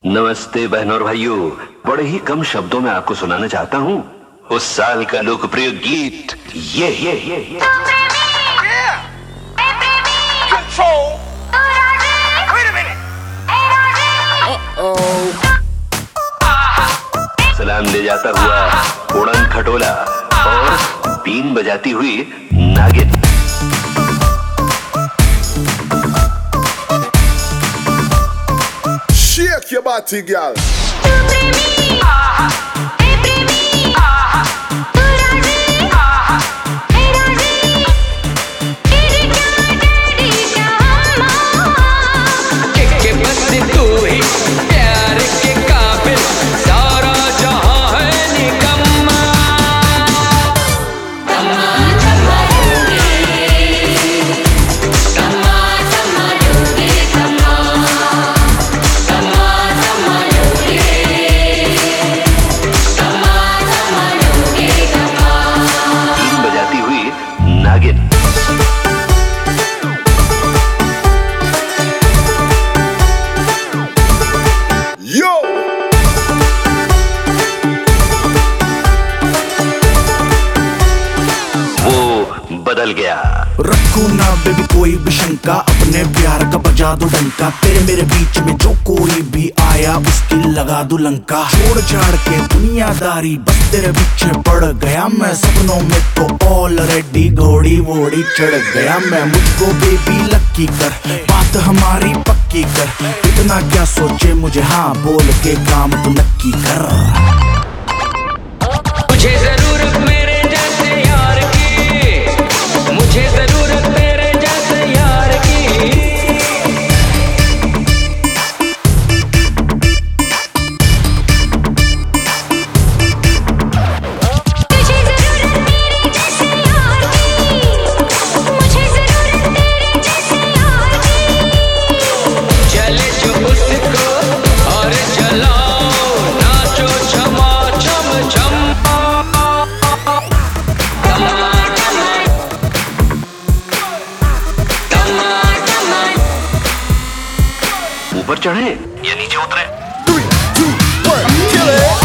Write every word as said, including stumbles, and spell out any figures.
नमस्ते बहनों और भाइयों, बड़े ही कम शब्दों में आपको सुनाना चाहता हूँ उस साल का लोकप्रिय गीत ये ये ये, ये। सलाम ले जाता हुआ उड़न खटोला और बीन बजाती हुई नागिन। Shake your body, girl. बदल गया। रखो ना बेबी कोई भी शंका, अपने प्यार का बजा दो डंका। तेरे मेरे बीच में जो कोई भी आया उसकी लगा दो लंका। छोड़ छाड़ के दुनियादारी बस तेरे पीछे पड़ गया मैं। सपनों में तो ऑलरेडी घोड़ी वोड़ी चढ़ गया मैं। मुझको बेबी लक्की कर, बात हमारी पक्की कर। इतना क्या सोचे मुझे हाँ बोल के काम तो नक्की कर। मुझे जरूरत मेरे जैसे यार की, मुझे जरूरत मेरे जैसे यार की। मुझे जरूरत मेरे जैसे यार की, मुझे जरूरत मेरे जैसे यार की। चले जो उसको और चलाओ नाचो छमा छम छम। ऊपर चढ़े या नीचे उतरे? Three, two, one, kill it.